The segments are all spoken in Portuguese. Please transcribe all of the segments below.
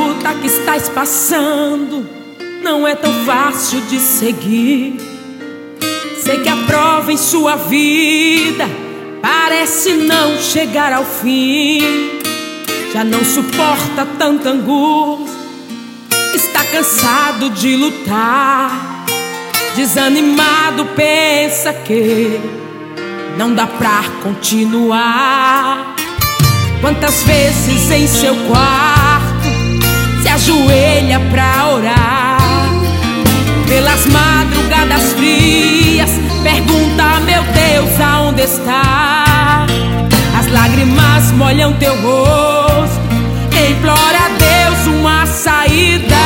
luta que estás passando não é tão fácil de seguir. Sei que a prova em sua vida parece não chegar ao fim. Já não suporta tanta angústia, está cansado de lutar. Desanimado, pensa que não dá pra continuar. Quantas vezes em seu quarto se ajoelha pra orar? Pelas madrugadas frias pergunta: meu Deus, aonde está? As lágrimas molham teu rosto, implora a Deus uma saída.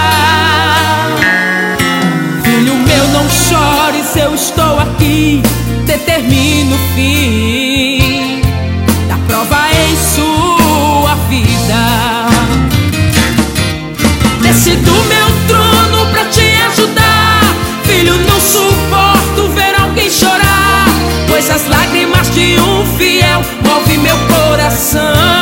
Filho meu, não chores, eu estou aqui, determino o fim da prova em sua vida. Desce do meu trono pra te ajudar. Filho, não suporto ver alguém chorar, pois as lágrimas de um fiel move meu coração.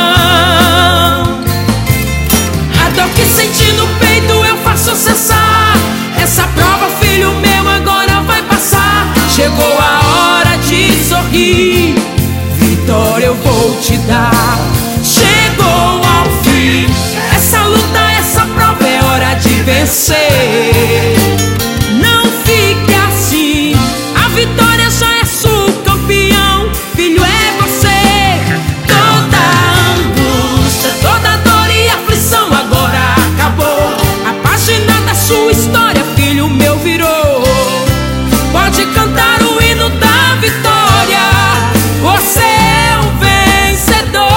A dor que senti no peito eu faço cessar. Essa prova, filho meu, agora vai passar. Chegou a hora de sorrir, vitória eu vou te dar. Chegou ao fim essa luta, essa prova, é hora de vencer. Não fique assim, a vitória já é sua, campeão. Filho, é você. Toda angústia, toda dor e aflição agora acabou. A página da sua história, filho meu, virou. Pode cantar o hino da vitória, você é um vencedor.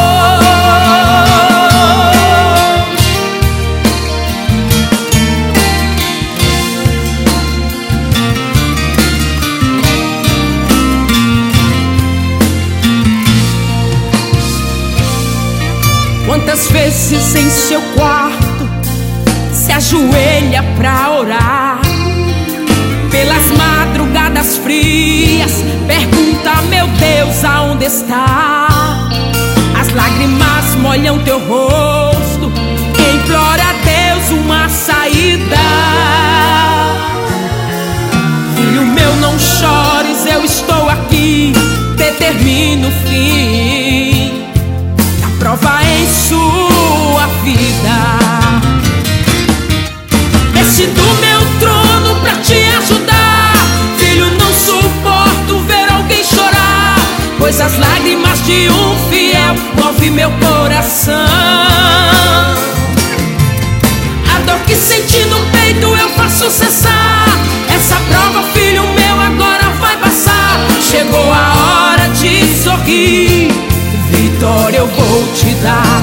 Quantas vezes em seu quarto se ajoelha pra orar? Pelas madrugadas frias pergunta: meu Deus, aonde está? As lágrimas molham teu rosto, implora a Deus uma saída. Filho meu, não chores, eu estou aqui, determino o fim da prova em sua vida. Desce do meu trono pra te ajudar. Filho, não suporto ver alguém chorar, pois as lágrimas de um fiel move meu coração. A dor que senti no peito eu faço cessar. Essa prova, filho meu, agora vai passar. Chegou a hora de sorrir, vitória eu vou te dar.